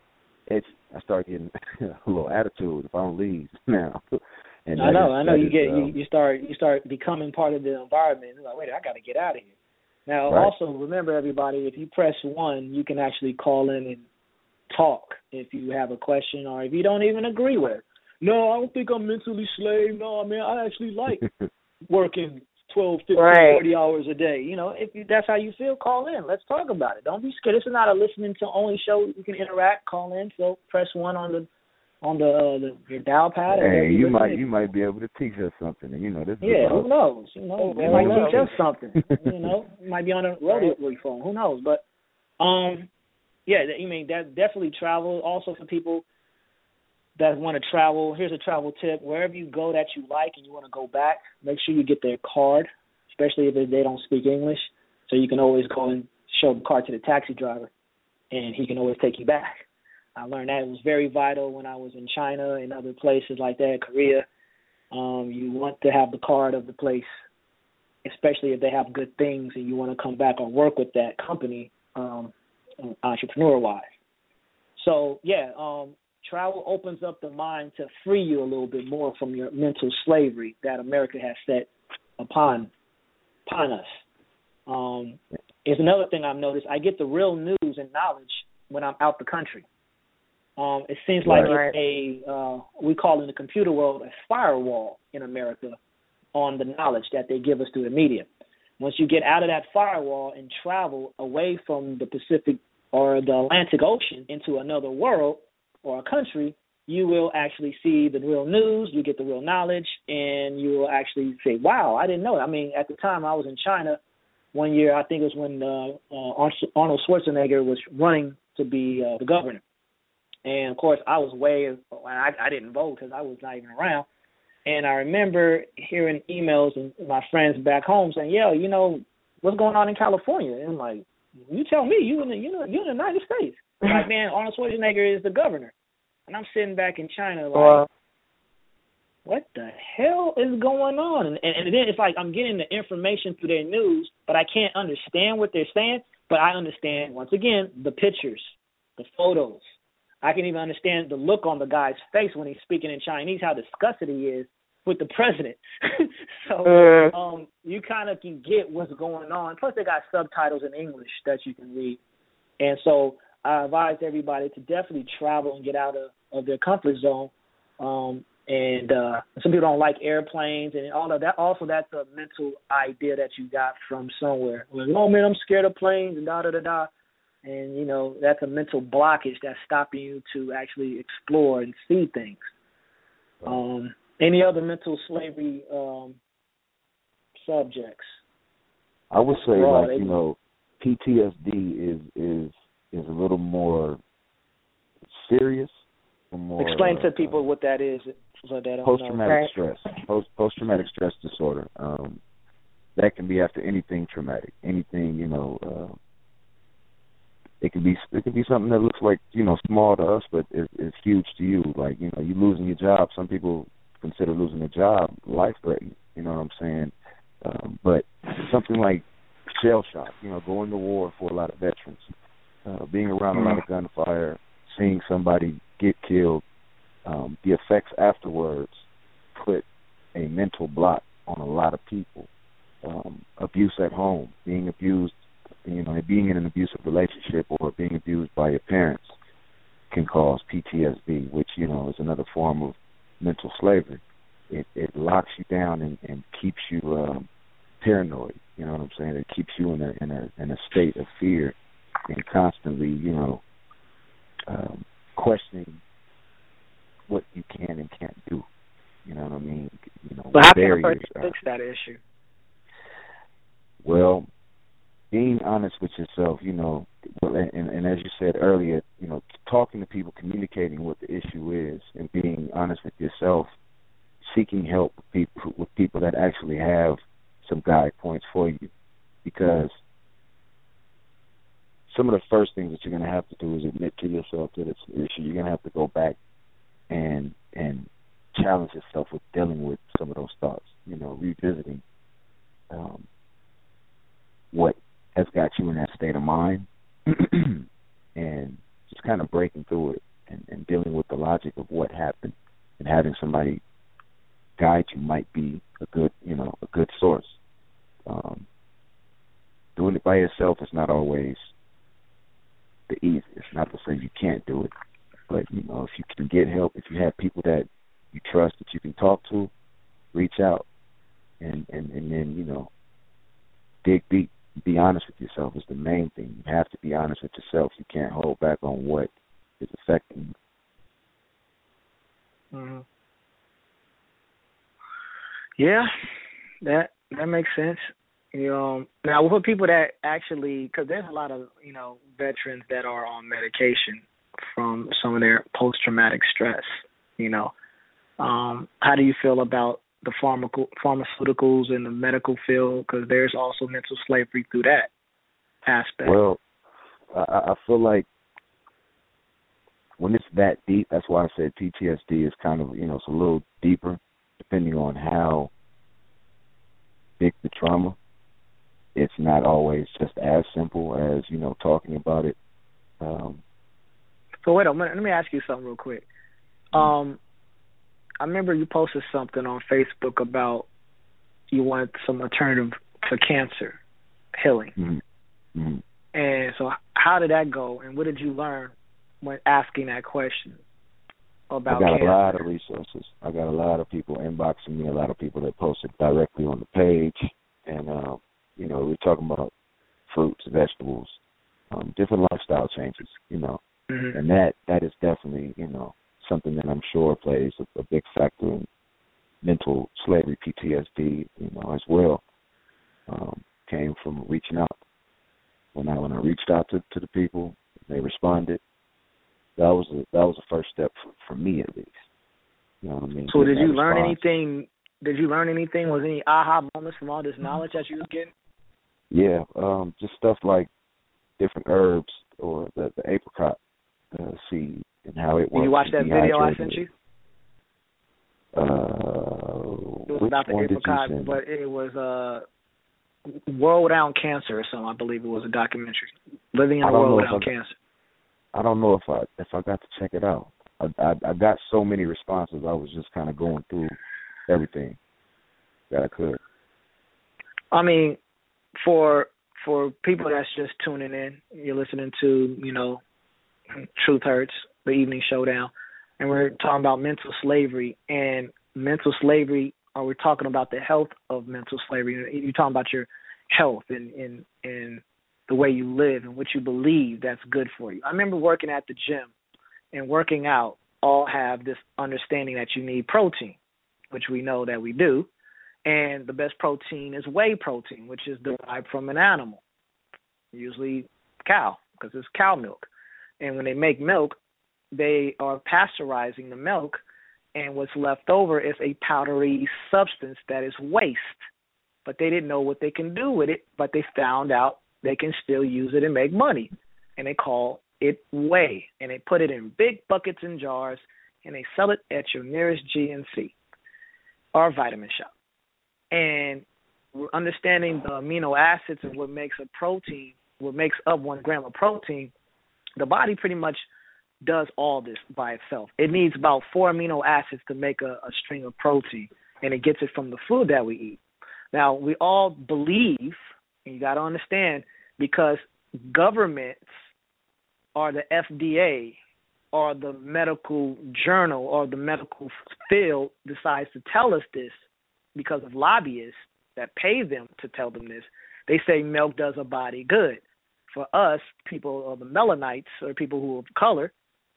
a little attitude if I don't leave now. And I know. You start becoming part of the environment. You're like, wait, I got to get out of here. Now, also remember, everybody, if you press 1, you can actually call in and talk if you have a question or if you don't even agree with it. No, I don't think I'm mentally slave. No, man, I actually like working 12, 15, 30 hours a day. If that's how you feel, call in. Let's talk about it. Don't be scared. This is not a listening to only show. You can interact, call in. So press 1 on your dial pad. Hey, you might be able to teach us something. This. Yeah, who knows? You might teach us something. You might be on a rotary phone. Who knows? But that definitely travel. Also for people that want to travel, here's a travel tip. Wherever you go that you like and you want to go back, make sure you get their card, especially if they don't speak English. So you can always go and show the card to the taxi driver, and he can always take you back. I learned that it was very vital when I was in China and other places like that, Korea. You want to have the card of the place, especially if they have good things and you want to come back or work with that company entrepreneur-wise. So, travel opens up the mind to free you a little bit more from your mental slavery that America has set upon us. It's another thing I've noticed. I get the real news and knowledge when I'm out the country. It seems like it's we call it in the computer world a firewall in America on the knowledge that they give us through the media. Once you get out of that firewall and travel away from the Pacific or the Atlantic Ocean into another world or a country, you will actually see the real news, you get the real knowledge, and you will actually say, wow, I didn't know that. I mean, at the time I was in China one year, I think it was when Arnold Schwarzenegger was running to be the governor. And, of course, I was I didn't vote because I was not even around. And I remember hearing emails and my friends back home saying, yeah, you know, what's going on in California? And I'm like, you tell me, you're in the United States. Like, man, Arnold Schwarzenegger is the governor. And I'm sitting back in China like, what the hell is going on? And then it's like I'm getting the information through their news, but I can't understand what they're saying. But I understand, once again, the pictures, the photos. I can even understand the look on the guy's face when he's speaking in Chinese, how disgusted he is with the president. So you kind of can get what's going on. Plus, they got subtitles in English that you can read. And so I advise everybody to definitely travel and get out of their comfort zone. And some people don't like airplanes and all of that. Also, that's a mental idea that you got from somewhere. Like, oh, man, I'm scared of planes and da-da-da-da. And, you know, that's a mental blockage that's stopping you to actually explore and see things. Any other mental slavery subjects? I would say, you know, PTSD is a little more serious. More, explain to people what that is. So they don't post-traumatic stress. Post-traumatic stress disorder. That can be after anything traumatic. Anything, you know. It could be something that looks like, you know, small to us, but it's huge to you. Like, you know, you losing your job. Some people consider losing a job life-threatening. You know what I'm saying? But something like shell shock. You know, going to war for a lot of veterans, being around a lot of gunfire, seeing somebody get killed, the effects afterwards put a mental block on a lot of people. Abuse at home, being abused, you know, being in an abusive relationship or being abused by your parents can cause PTSD, which, you know, is another form of mental slavery. It locks you down and keeps you paranoid. You know what I'm saying? It keeps you in a state of fear and constantly, you know, questioning what you can and can't do. You know what I mean? You know, but how can a person fix that issue? Well, being honest with yourself, you know, and as you said earlier, you know, talking to people, communicating what the issue is, and being honest with yourself, seeking help with people that actually have some guide points for you, because some of the first things that you're going to have to do is admit to yourself that it's an issue. You're going to have to go back and challenge yourself with dealing with some of those thoughts, you know, revisiting what has got you in that state of mind and just kind of breaking through it and dealing with the logic of what happened, and having somebody guide you might be a good source. Doing it by yourself is not always the easiest. Not to say you can't do it, but, you know, if you can get help, if you have people that you trust that you can talk to, reach out and then, you know, dig deep. Be honest with yourself is the main thing. You have to be honest with yourself. You can't hold back on what is affecting you. Mm-hmm. Yeah, that makes sense. You know, now for people that actually, because there's a lot of, you know, veterans that are on medication from some of their post-traumatic stress. You know, how do you feel about the pharmaceuticals in the medical field? Because there's also mental slavery through that aspect. Well, I feel like when it's that deep, that's why I said PTSD is kind of, you know, it's a little deeper, depending on how big the trauma. It's not always just as simple as, you know, talking about it. So wait a minute. Let me ask you something real quick. I remember you posted something on Facebook about you want some alternative to cancer healing. Mm-hmm. And so how did that go, and what did you learn when asking that question about cancer? I got a lot of resources. I got a lot of people inboxing me, a lot of people that posted directly on the page. And, we're talking about fruits, vegetables, different lifestyle changes, Mm-hmm. And that is definitely, something that I'm sure plays a big factor in mental slavery, PTSD, as well. Came from reaching out. When I reached out to the people, they responded. That was the first step for me, at least. You know what I mean? So did you learn anything? Did you learn anything? Was any aha moments from all this knowledge that you was getting? Yeah, just stuff like different herbs or the apricot seed and how it works. Did you watch that video I sent you? It was about the apricot, but it was World Without Cancer or something. I believe it was a documentary. Living in a World Without Cancer. I don't know if I got to check it out. I got so many responses. I was just kind of going through everything that I could. I mean, for people that's just tuning in, you're listening to, Truth Hurts, the Evening Showdown, and we're talking about mental slavery. And mental slavery, or we're talking about the health of mental slavery. You're talking about your health and the way you live and what you believe that's good for you. I remember working at the gym and working out all have this understanding that you need protein, which we know that we do. And the best protein is whey protein, which is derived from an animal, usually cow, because it's cow milk. And when they make milk, they are pasteurizing the milk, and what's left over is a powdery substance that is waste. But they didn't know what they can do with it, but they found out they can still use it and make money. And they call it whey. And they put it in big buckets and jars, and they sell it at your nearest GNC or vitamin shop. And we're understanding the amino acids and what makes a protein, what makes up 1 gram of protein, the body pretty much does all this by itself. It needs about 4 amino acids to make a string of protein, and it gets it from the food that we eat. Now, we all believe, and you got to understand, because governments or the FDA or the medical journal or the medical field decides to tell us this because of lobbyists that pay them to tell them this, they say milk does a body good. For us, people or the melanites or people who are of color,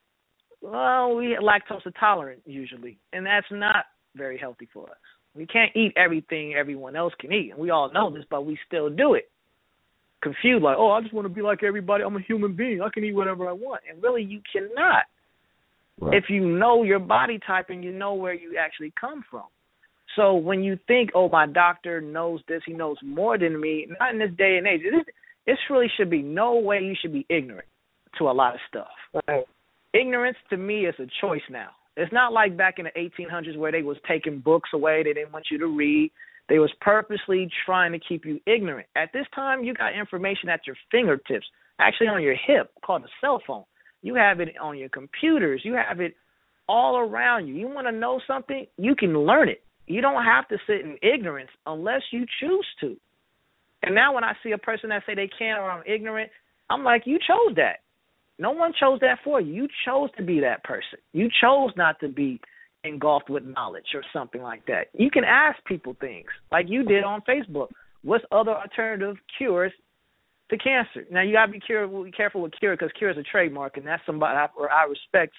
well, we are lactose intolerant usually, and that's not very healthy for us. We can't eat everything everyone else can eat, and we all know this, but we still do it. Confused, like, I just want to be like everybody. I'm a human being. I can eat whatever I want. And really, you cannot. Right. If you know your body type and you know where you actually come from. So when you think, my doctor knows this, he knows more than me, not in this day and age. This really should be no way you should be ignorant to a lot of stuff. Right. Ignorance, to me, is a choice now. It's not like back in the 1800s where they was taking books away. They didn't want you to read. They was purposely trying to keep you ignorant. At this time, you got information at your fingertips, actually on your hip, called a cell phone. You have it on your computers. You have it all around you. You want to know something, you can learn it. You don't have to sit in ignorance unless you choose to. And now when I see a person that say they can't or I'm ignorant, I'm like, you chose that. No one chose that for you. You chose to be that person. You chose not to be engulfed with knowledge or something like that. You can ask people things like you did on Facebook. What's other alternative cures to cancer? Now, you got to be careful with cure because cure is a trademark, and that's somebody I respect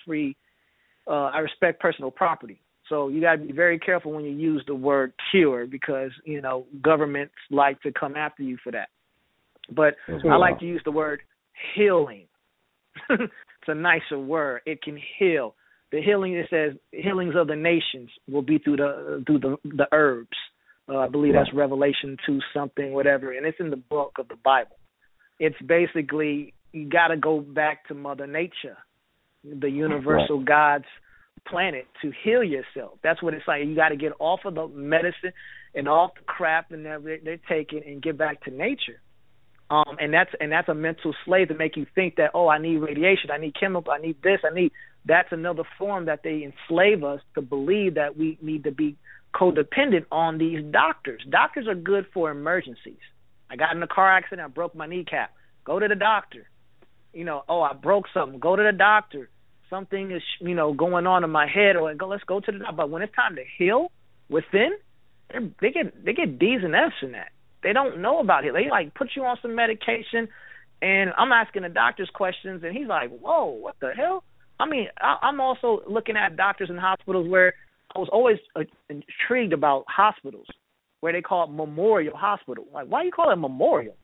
I respect personal property. So you got to be very careful when you use the word cure because, governments like to come after you for that. But I like to use the word healing. It's a nicer word. It can heal. The healing, it says, healings of the nations will be through the herbs. I believe that's Revelation 2 something, whatever, and it's in the book of the Bible. It's basically, you got to go back to Mother Nature, the universal God's planet, to heal yourself. That's what it's like. You got to get off of the medicine and off the crap and they're taking and get back to nature. And that's a mental slave to make you think that, oh, I need radiation, I need chemical, I need this, that's another form that they enslave us to believe that we need to be codependent on these doctors. Doctors are good for emergencies. I got in a car accident, I broke my kneecap. Go to the doctor. I broke something. Go to the doctor. Something is, going on in my head, or let's go to the doctor. But when it's time to heal within, they get D's and F's in that. They don't know about it. They put you on some medication, and I'm asking the doctor's questions, and he's like, "Whoa, what the hell?" I mean, I'm also looking at doctors in hospitals where I was always intrigued about hospitals where they call it Memorial Hospital. Like, why you call it Memorial?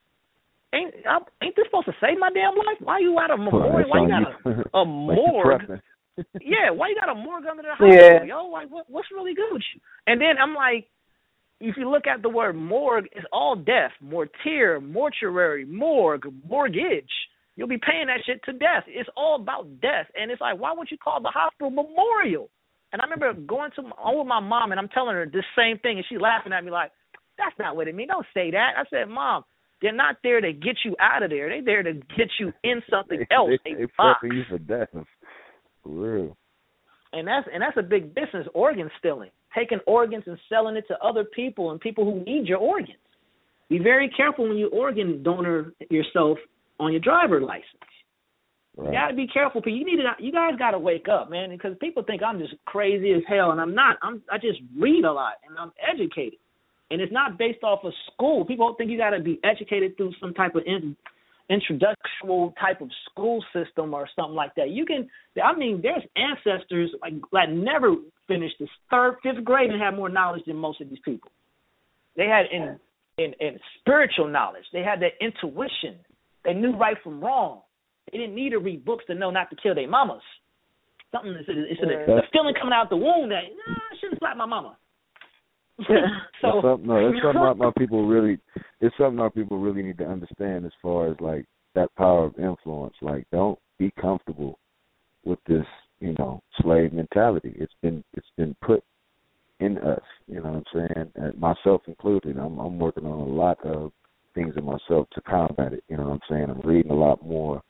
Ain't this supposed to save my damn life? Why you at a memorial? Why you got a morgue? Yeah, why you got a morgue under the hospital? Yeah. Yo, like, what's really good with you? And then I'm like, if you look at the word morgue, it's all death. Mortier, mortuary, morgue, mortgage. You'll be paying that shit to death. It's all about death. And it's like, why would you call the hospital Memorial? And I remember going with my mom, and I'm telling her this same thing, and she's laughing at me like, that's not what it means. Don't say that. I said, Mom, they're not there to get you out of there. They're there to get you in something else. They prepping you for death. For real. And that's a big business, organ stealing. Taking organs and selling it to other people and people who need your organs. Be very careful when you organ donor yourself on your driver license. Right. You got to be careful. You guys got to wake up, man, because people think I'm just crazy as hell, and I'm not. I just read a lot, and I'm educated. And it's not based off of school. People think you got to be educated through some type of introductional type of school system or something like that. There's ancestors that never finished the 3rd, 5th grade and had more knowledge than most of these people. They had in spiritual knowledge. They had that intuition. They knew right from wrong. They didn't need to read books to know not to kill their mamas. It's a feeling coming out the womb that I shouldn't slap my mama. That's something our people really need to understand as far as like that power of influence. Like, don't be comfortable with this, slave mentality. It's been put in us, you know what I'm saying? And myself included. I'm working on a lot of things in myself to combat it, you know what I'm saying? I'm reading a lot more.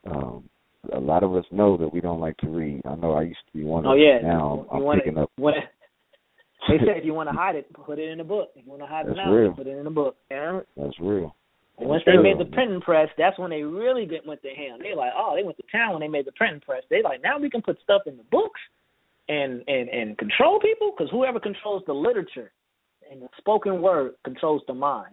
A lot of us know that we don't like to read. I know I used to be one of them. Now I'm picking up. They say if you want to hide it, put it in a book. If you want to hide it now, put it in a book. Yeah? That's real. And once they made the printing press, that's when they really went to ham. They like, they went to town when they made the printing press. They like, now we can put stuff in the books and control people, because whoever controls the literature and the spoken word controls the minds.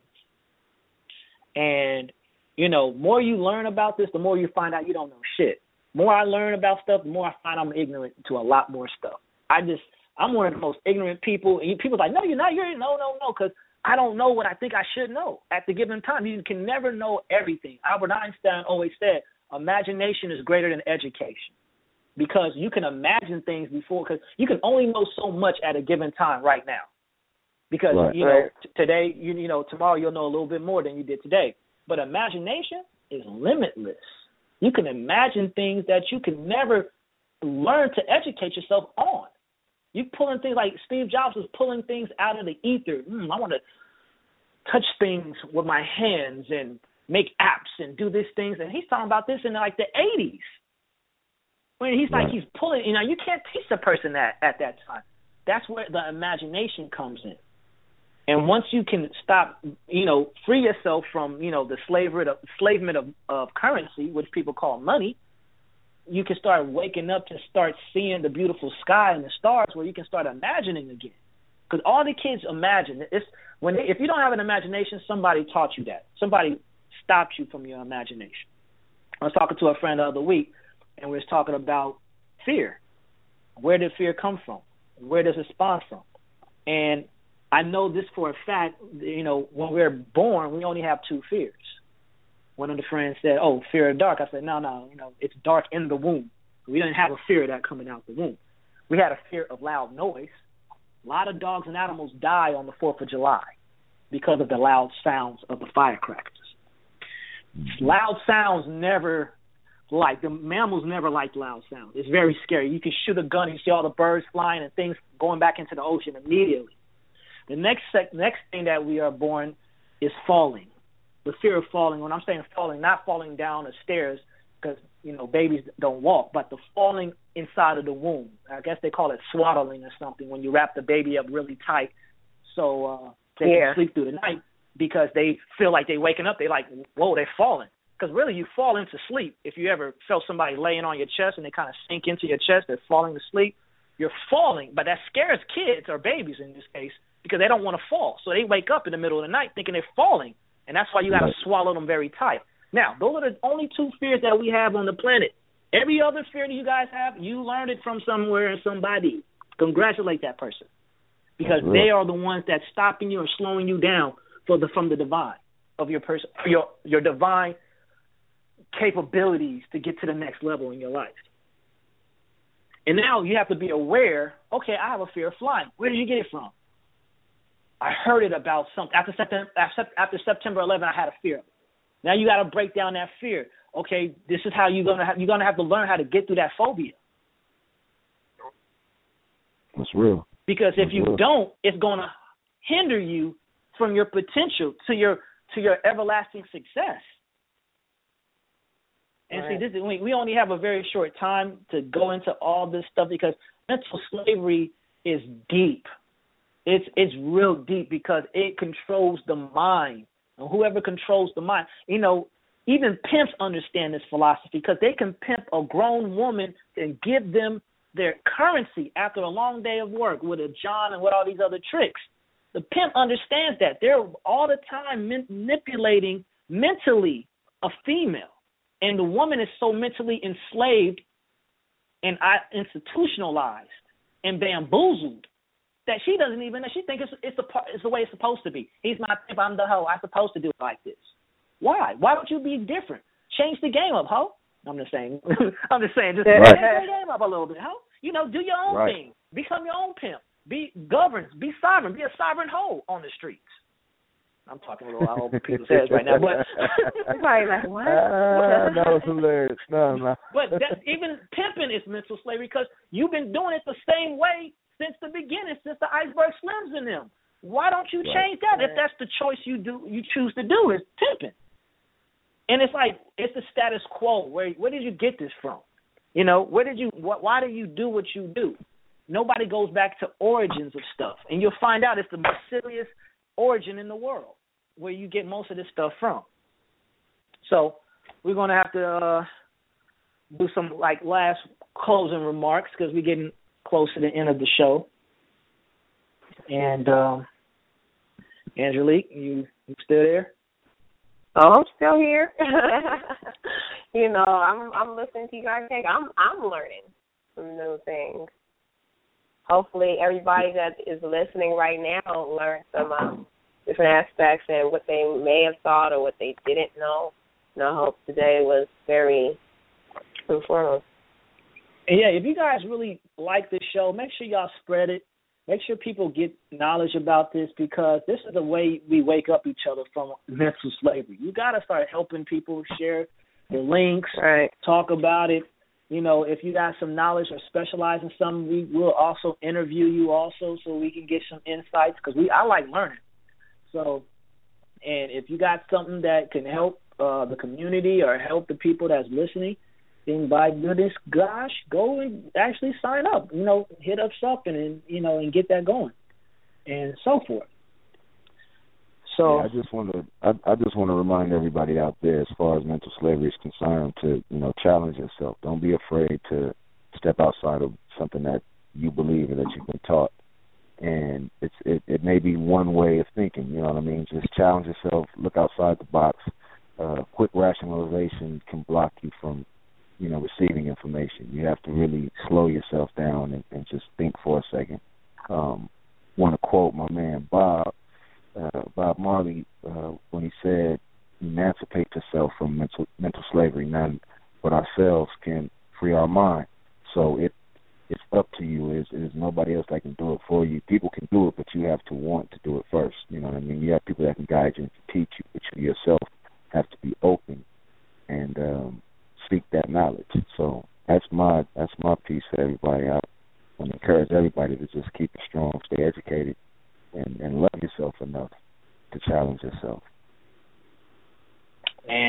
And, more you learn about this, the more you find out you don't know shit. The more I learn about stuff, the more I find I'm ignorant to a lot more stuff. I'm one of the most ignorant people. And people are like, no, you're not. No, because I don't know what I think I should know at the given time. You can never know everything. Albert Einstein always said, imagination is greater than education, because you can imagine things before, because you can only know so much at a given time right now. Because, today, tomorrow you'll know a little bit more than you did today. But imagination is limitless. You can imagine things that you can never learn to educate yourself on. You pulling things like Steve Jobs was pulling things out of the ether. I want to touch things with my hands and make apps and do these things. And he's talking about this in like the 80s. When he's like, he's pulling, you can't teach a person that at that time. That's where the imagination comes in. And once you can stop, free yourself from, the enslavement of currency, which people call money, you can start waking up to start seeing the beautiful sky and the stars, where you can start imagining again. Because all the kids imagine. If you don't have an imagination, somebody taught you that. Somebody stopped you from your imagination. I was talking to a friend the other week, and we was talking about fear. Where did fear come from? Where does it spawn from? And I know this for a fact, when we're born, we only have 2 fears. One of the friends said, fear of dark. I said, no, it's dark in the womb. We didn't have a fear of that coming out the womb. We had a fear of loud noise. A lot of dogs and animals die on the 4th of July because of the loud sounds of the firecrackers. Loud sounds the mammals never liked loud sounds. It's very scary. You can shoot a gun and you see all the birds flying and things going back into the ocean immediately. The next thing that we are born is falling. the fear of falling. When I'm saying falling, not falling down the stairs, because babies don't walk, but the falling inside of the womb. I guess they call it swaddling or something, when you wrap the baby up really tight so they can sleep through the night, because they feel like they're waking up. They're like, whoa, they're falling. Because really, you fall into sleep. If you ever felt somebody laying on your chest and they kind of sink into your chest, they're falling to sleep. You're falling, but that scares kids or babies in this case, because they don't want to fall. So they wake up in the middle of the night thinking they're falling, and that's why you got to swallow them very tight. Now, those are the only two fears that we have on the planet. Every other fear that you guys have, you learned it from somewhere and somebody. Congratulate that person, because they are the ones that's stopping you or slowing you down from the divine of your person, your divine capabilities to get to the next level in your life. And now you have to be aware, okay, I have a fear of flying. Where did you get it from? I heard it about something. After September 11, I had a fear. Now you got to break down that fear. Okay, this is how you're gonna have to learn how to get through that phobia. That's real. Because if you don't, it's gonna hinder you from your potential to your everlasting success. And see, we only have a very short time to go into all this stuff, because mental slavery is deep. It's real deep, because it controls the mind. And whoever controls the mind, even pimps understand this philosophy, because they can pimp a grown woman and give them their currency after a long day of work with a John and with all these other tricks. The pimp understands that. They're all the time manipulating mentally a female. And the woman is so mentally enslaved and institutionalized and bamboozled that she doesn't even know. She thinks it's the way it's supposed to be. He's my pimp, I'm the hoe. I'm supposed to do it like this. Why? Why would you be different? Change the game up, hoe. I'm just saying. Just change the game up a little bit, hoe. Do your own thing. Become your own pimp. Be governed. Be sovereign. Be a sovereign hoe on the streets. I'm talking a little out over people's heads right now, but everybody like, what? That was hilarious. No. But even pimping is mental slavery, because you've been doing it the same way since the beginning, since the Iceberg Slims in them. Why don't you change that? If that's the choice you choose to do, is pimping. And it's like, it's the status quo. Where did you get this from? Why do you do what you do? Nobody goes back to origins of stuff, and you'll find out it's the most silliest origin in the world where you get most of this stuff from. So we're going to have to do some last closing remarks, because we're getting close to the end of the show. And Angelique, you still there? Oh, I'm still here. I'm listening to you guys. I'm learning some new things. Hopefully, everybody that is listening right now learned some different aspects and what they may have thought or what they didn't know. And I hope today was very informative. And yeah, if you guys really like this show, make sure y'all spread it. Make sure people get knowledge about this, because this is the way we wake up each other from mental slavery. You got to start helping people, share the links, talk about it. If you got some knowledge or specialize in something, we will also interview you also, so we can get some insights, because I like learning. So, and if you got something that can help the community or help the people that's listening, then by goodness gosh, go and actually sign up. Hit us up and get that going, and so forth. So I just want to remind everybody out there, as far as mental slavery is concerned, to challenge yourself. Don't be afraid to step outside of something that you believe and that you've been taught. And it may be one way of thinking. You know what I mean? Just challenge yourself. Look outside the box. Quick rationalization can block you from receiving information. You have to really slow yourself down and just think for a second. Want to quote my man Bob Marley when he said, "Emancipate yourself from mental slavery. None but ourselves can free our mind." So it's up to you. There's nobody else that can do it for you. People can do it, but you have to want to do it first. You know what I mean? You have people that can guide you and teach you, but you yourself have to be open and seek that knowledge. So that's my piece for everybody. I want to encourage everybody to just keep it strong, stay educated, and love yourself enough to challenge yourself.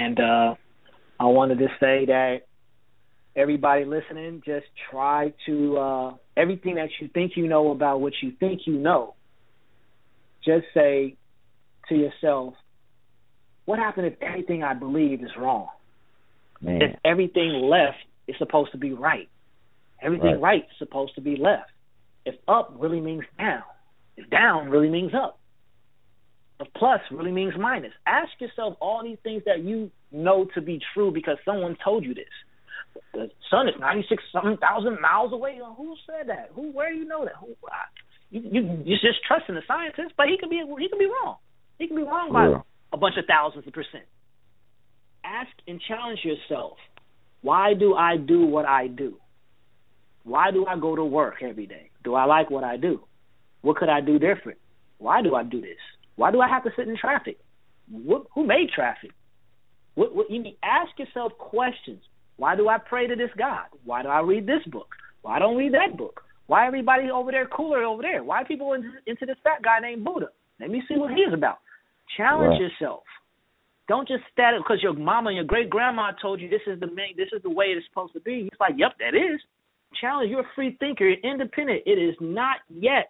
And I wanted to say that everybody listening, just try to, everything that you think you know about what you think you know, just say to yourself, what happened if everything I believe is wrong? Man. If everything left is supposed to be right? Everything right is supposed to be left. If up really means down, if down really means up, if plus really means minus. Ask yourself all these things that you know to be true because someone told you this. The sun is 96,000 miles away. Who said that? Where do you know that? You just trusting the scientist, but he could be wrong. He can be wrong by a bunch of thousands of percent. Ask and challenge yourself. Why do I do what I do? Why do I go to work every day? Do I like what I do? What could I do different? Why do I do this? Why do I have to sit in traffic? Who made traffic? You need ask yourself questions. Why do I pray to this God? Why do I read this book? Why don't I read that book? Why everybody over there cooler over there? Why are people into this fat guy named Buddha? Let me see what he is about. Challenge yourself. Don't just stand because your mama and your great grandma told you this is the way it's supposed to be. It's like, yep, that is. Challenge. You're a free thinker. You're independent. It is not yet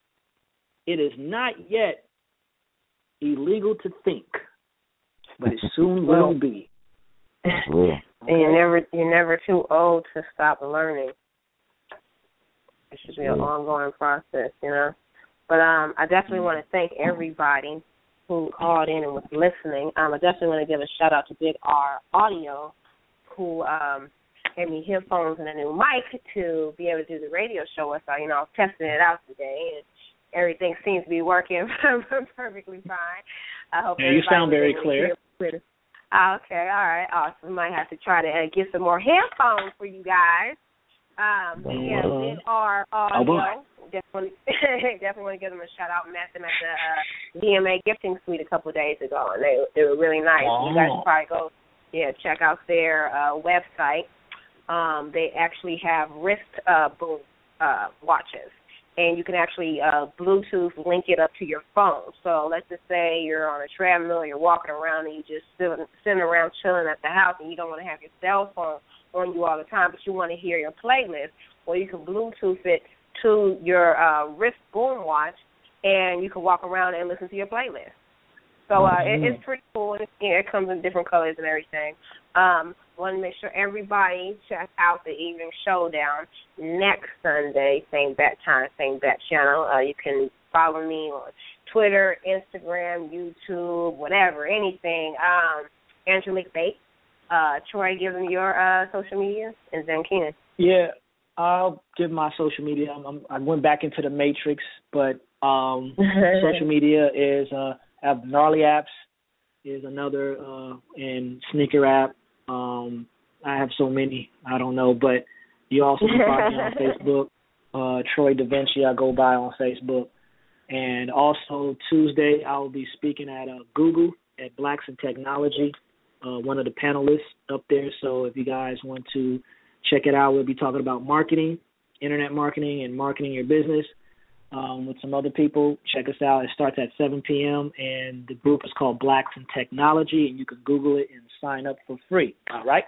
illegal to think, but it soon will be. And you're never too old to stop learning. It should be an ongoing process, you know. But I definitely want to thank everybody who called in and was listening. I definitely want to give a shout out to Big R Audio, who gave me headphones and a new mic to be able to do the radio show with. So, you know, I was testing it out today, and everything seems to be working perfectly fine. I hope you sound very clear. Okay, all right, awesome. Might have to try to get some more headphones for you guys. Big R Audio. Definitely want to give them a shout out. Met them at the DMA Gifting Suite a couple of days ago, and they were really nice. You guys should probably go, check out their website. They actually have wrist boom watches, and you can actually Bluetooth link it up to your phone. So let's just say you're on a treadmill, you're walking around, and you just sitting around chilling at the house, and you don't want to have your cell phone on you all the time, but you want to hear your playlist. Well, you can Bluetooth it to your wrist boom watch, and you can walk around and listen to your playlist. So it's pretty cool. It comes in different colors and everything. Want to make sure everybody check out the Evening Showdown next Sunday, same bat time, same bat channel. You can follow me on Twitter, Instagram, YouTube, whatever, anything. Angelique Bates. Troy, give them your social media, and then Keenan. Yeah, I'll give my social media. I went back into the matrix, but social media is I have Gnarly Apps is another and Sneaker App. I have so many, I don't know, but you also can find me on Facebook. Troy Da Vinci, I go by on Facebook. And also Tuesday, I will be speaking at Google at Blacks in Technology, one of the panelists up there. So if you guys want to check it out, we'll be talking about marketing, internet marketing, and marketing your business with some other people. Check us out. It starts at 7 p.m., and the group is called Blacks in Technology, and you can Google it and sign up for free. All right?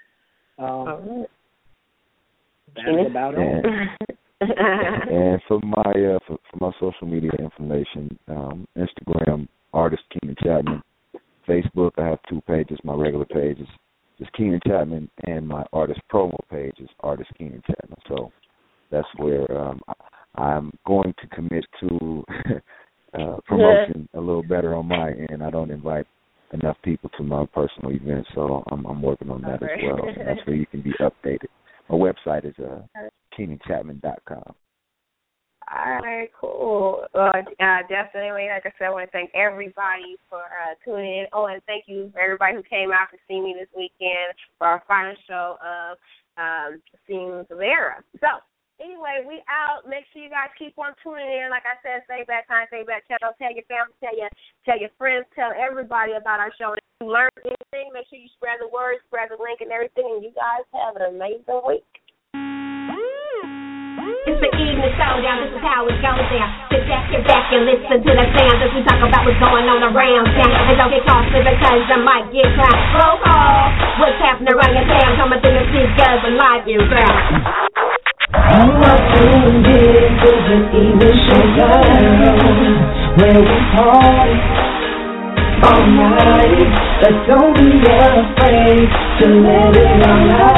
That's about it. And for my social media information, Instagram, Artist Keenan Chapman. Facebook, I have 2 pages. My regular page is just Keenan Chapman, and my artist promo page is Artist Keenan Chapman. So that's where I'm going to commit to promotion a little better on my end. I don't invite enough people to my personal events, so I'm working on that as well. And that's where you can be updated. My website is KeenanChapman.com. All right, cool. Definitely, like I said, I want to thank everybody for tuning in. Oh, and thank you for everybody who came out to see me this weekend for our final show of Seeing Vera. So, anyway, we out. Make sure you guys keep on tuning in. Like I said, Same Bat Time, Same Bat Channel. Tell your family, tell your friends, tell everybody about our show. If you learned anything, make sure you spread the word, spread the link and everything, and you guys have an amazing week. It's the evening showdown, this is how it goes down. Sit back and listen to the sound as we talk about what's going on around town. And don't get costly because I might get clowned. Roll call, what's happening around your town? Coming through the city, guys, and live you down. You are tuned in to the evening showdown, where we party all night. But don't be afraid to let it all out.